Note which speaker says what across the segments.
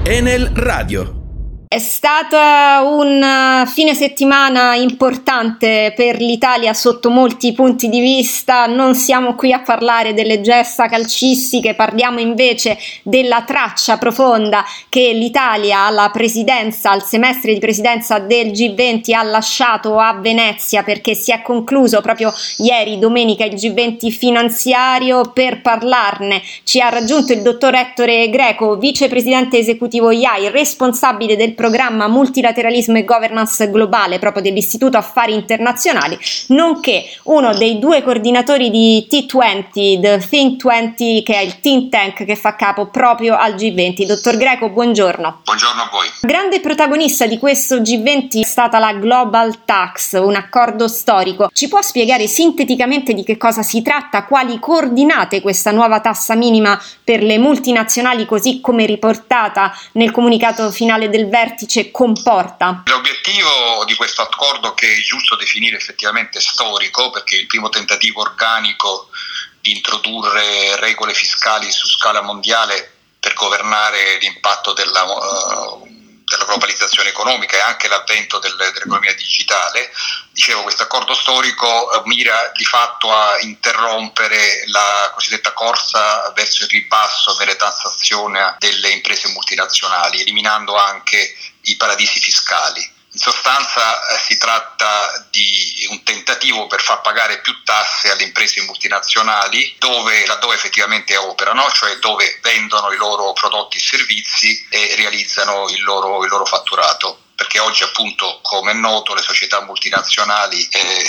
Speaker 1: Enel Radio.
Speaker 2: È stata un fine settimana importante per l'Italia sotto molti punti di vista. Non siamo qui a parlare delle gesta calcistiche, parliamo invece della traccia profonda che l'Italia alla presidenza, al semestre di presidenza del G20 ha lasciato a Venezia, perché si è concluso proprio ieri, domenica, il G20 finanziario. Per parlarne ci ha raggiunto il dottor Ettore Greco, vicepresidente esecutivo IAI, responsabile del programma Multilateralismo e Governance Globale proprio dell'Istituto Affari Internazionali, nonché uno dei due coordinatori di T20, The Think 20, che è il think tank che fa capo proprio al G20. Dottor Greco, buongiorno.
Speaker 3: Buongiorno a voi.
Speaker 2: Grande protagonista di questo G20 è stata la Global Tax, un accordo storico. Ci può spiegare sinteticamente di che cosa si tratta, quali coordinate questa nuova tassa minima per le multinazionali, così come riportata nel comunicato finale del vertice, comporta?
Speaker 3: L'obiettivo di questo accordo, che è giusto definire effettivamente storico, perché è il primo tentativo organico di introdurre regole fiscali su scala mondiale per governare l'impatto della globalizzazione economica e anche l'avvento dell'economia digitale. Dicevo, questo accordo storico mira di fatto a interrompere la cosiddetta corsa verso il ribasso delle tassazioni delle imprese multinazionali, eliminando anche i paradisi fiscali. In sostanza si tratta di un tentativo per far pagare più tasse alle imprese multinazionali laddove effettivamente operano, cioè dove vendono i loro prodotti e servizi e realizzano il loro fatturato. Perché oggi, appunto, come è noto, le società multinazionali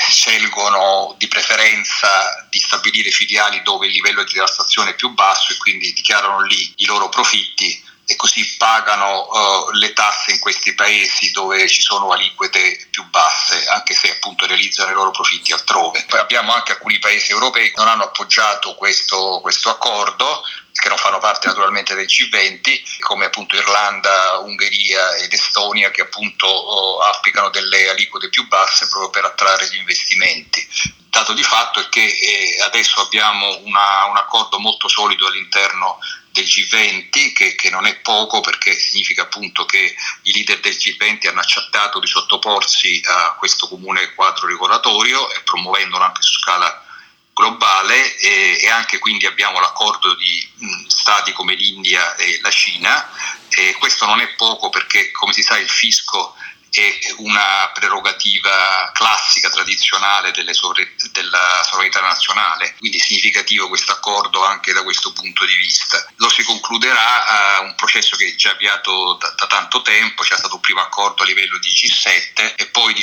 Speaker 3: scelgono di preferenza di stabilire filiali dove il livello di tassazione è più basso e quindi dichiarano lì i loro profitti e così pagano le tasse in questi paesi dove ci sono aliquote più basse, anche se appunto realizzano i loro profitti altrove. Poi abbiamo anche alcuni paesi europei che non hanno appoggiato questo accordo, che non fanno parte naturalmente del G20, come appunto Irlanda, Ungheria ed Estonia, che appunto applicano delle aliquote più basse proprio per attrarre gli investimenti. Dato di fatto è che adesso abbiamo un accordo molto solido all'interno del G20, che non è poco, perché significa appunto che i leader del G20 hanno accettato di sottoporsi a questo comune quadro regolatorio e promuovendolo anche su scala globale, e anche quindi abbiamo l'accordo di stati come l'India e la Cina, e questo non è poco perché, come si sa, il fisco è una prerogativa classica, tradizionale della sovranità nazionale, quindi è significativo questo accordo anche da questo punto di vista. Lo si concluderà un processo che è già avviato da tanto tempo. C'è stato un primo accordo a livello di G7 e poi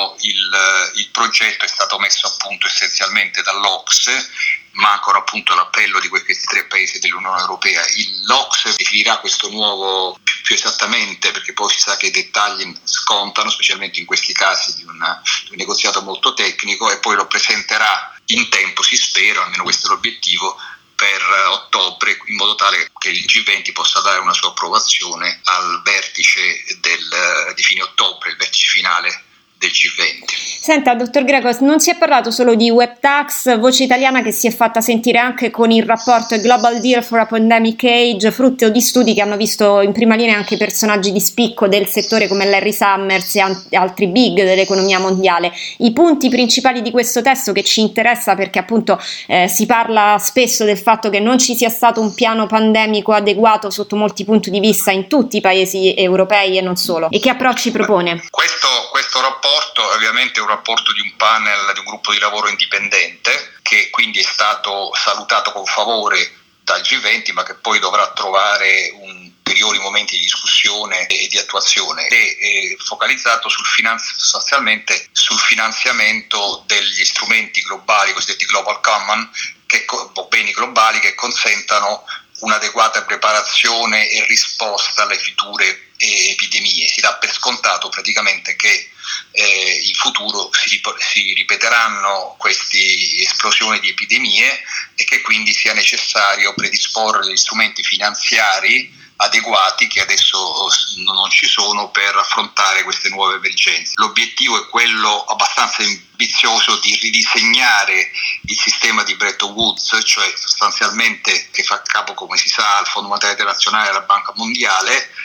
Speaker 3: il progetto è stato messo a punto essenzialmente dall'OCSE. Mancano appunto l'appello di questi tre paesi dell'Unione Europea. L'OCSE definirà questo nuovo più esattamente, perché poi si sa che i dettagli scontano, specialmente in questi casi di un negoziato molto tecnico, e poi lo presenterà in tempo, si spera, almeno questo è l'obiettivo, per ottobre, in modo tale che il G20 possa dare una sua approvazione al vertice di fine ottobre, il vertice finale del G20.
Speaker 2: Senta, dottor Greco, non si è parlato solo di web tax, voce italiana che si è fatta sentire anche con il rapporto Global Deal for a Pandemic Age, frutto di studi che hanno visto in prima linea anche personaggi di spicco del settore come Larry Summers e altri big dell'economia mondiale. I punti principali di questo testo, che ci interessa perché appunto si parla spesso del fatto che non ci sia stato un piano pandemico adeguato sotto molti punti di vista in tutti i paesi europei e non solo. E che approcci propone?
Speaker 3: Questo rapporto ovviamente è un rapporto di un panel, di un gruppo di lavoro indipendente, che quindi è stato salutato con favore dal G20, ma che poi dovrà trovare ulteriori momenti di discussione e di attuazione. È focalizzato sostanzialmente sul finanziamento degli strumenti globali, cosiddetti Global Common, beni globali che consentano un'adeguata preparazione e risposta alle future epidemie. Si dà per scontato praticamente che in futuro si ripeteranno queste esplosioni di epidemie e che quindi sia necessario predisporre degli strumenti finanziari adeguati che adesso non ci sono per affrontare queste nuove emergenze. L'obiettivo è quello abbastanza ambizioso di ridisegnare il sistema di Bretton Woods, cioè sostanzialmente che fa capo, come si sa, al Fondo Monetario Internazionale e alla Banca Mondiale,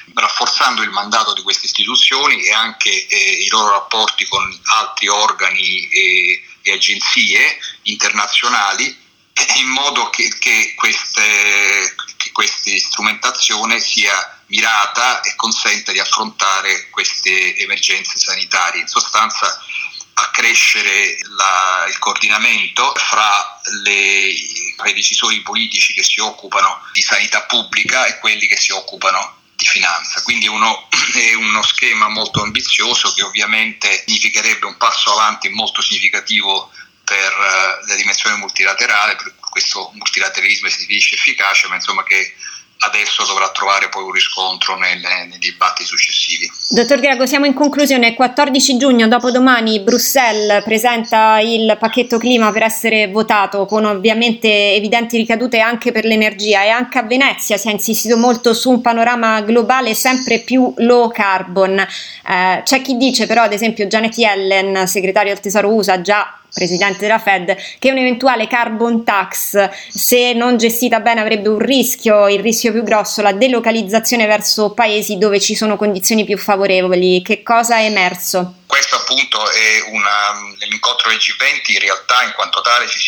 Speaker 3: rafforzando il mandato di queste istituzioni e anche i loro rapporti con altri organi e agenzie internazionali, in modo che questa strumentazione sia mirata e consenta di affrontare queste emergenze sanitarie. In sostanza, accrescere il coordinamento fra i decisori politici che si occupano di sanità pubblica e quelli che si occupano di finanza. Quindi è uno schema molto ambizioso, che ovviamente significherebbe un passo avanti molto significativo per la dimensione multilaterale, per questo multilateralismo si definisce efficace, ma insomma che adesso dovrà trovare poi un riscontro nei dibattiti successivi.
Speaker 2: Dottor Greco, siamo in conclusione. Il 14 giugno, dopodomani, Bruxelles presenta il pacchetto clima per essere votato, con ovviamente evidenti ricadute anche per l'energia, e anche a Venezia si è insistito molto su un panorama globale sempre più low carbon. C'è chi dice però, ad esempio Janet Yellen, segretario del Tesoro USA, già presidente della Fed, che un'eventuale carbon tax, se non gestita bene, avrebbe il rischio più grosso, la delocalizzazione verso paesi dove ci sono condizioni più favorevoli. Che cosa è emerso?
Speaker 3: Questo appunto è nell'incontro del G20, in realtà in quanto tale si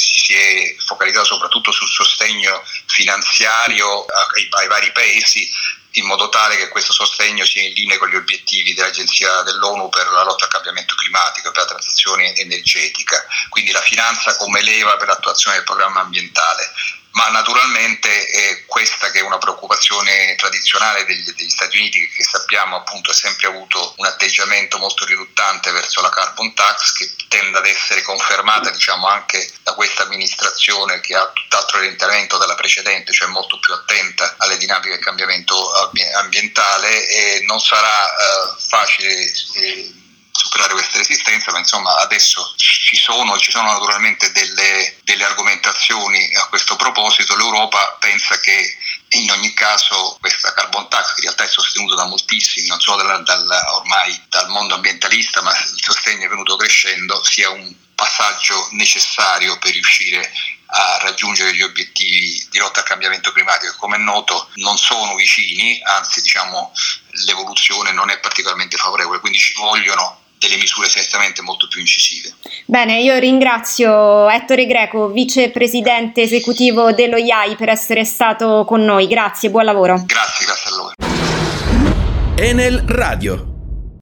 Speaker 3: è focalizzato soprattutto sul sostegno finanziario ai vari paesi, in modo tale che questo sostegno sia in linea con gli obiettivi dell'Agenzia dell'ONU per la lotta al cambiamento climatico e per la transizione energetica, quindi la finanza come leva per l'attuazione del programma ambientale. Ma naturalmente questa, che è una preoccupazione tradizionale degli Stati Uniti, che sappiamo appunto ha sempre avuto un atteggiamento molto riluttante verso la carbon tax, che tende ad essere confermata anche da questa amministrazione, che ha tutt'altro orientamento dalla precedente, cioè molto più attenta alle dinamiche del cambiamento ambientale, e non sarà facile superare questa resistenza, ma insomma adesso ci sono naturalmente delle argomentazioni a questo proposito. L'Europa pensa che in ogni caso questa carbon tax, che in realtà è sostenuta da moltissimi, non solo ormai dal mondo ambientalista, ma il sostegno è venuto crescendo, sia un passaggio necessario per riuscire a raggiungere gli obiettivi di lotta al cambiamento climatico, che come è noto non sono vicini, anzi l'evoluzione non è particolarmente favorevole, quindi ci vogliono delle misure certamente molto più incisive.
Speaker 2: Bene, io ringrazio Ettore Greco, vicepresidente esecutivo dello IAI, per essere stato con noi. Grazie, buon lavoro.
Speaker 3: Grazie a loro.
Speaker 1: Enel Radio.